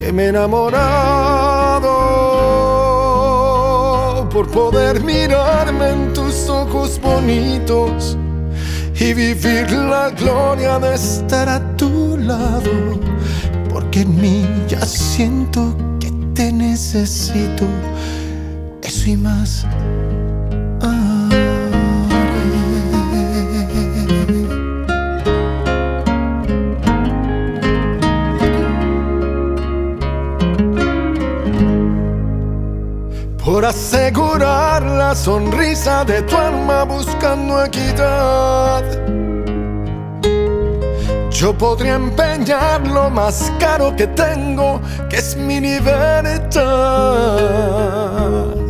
que me he enamorado por poder mirarme en tus ojos bonitos y vivir la gloria de estar a tu lado, porque en mí ya siento que te necesito, eso y más. Por asegurar la sonrisa de tu alma buscando equidad, yo podría empeñar lo más caro que tengo, que es mi libertad.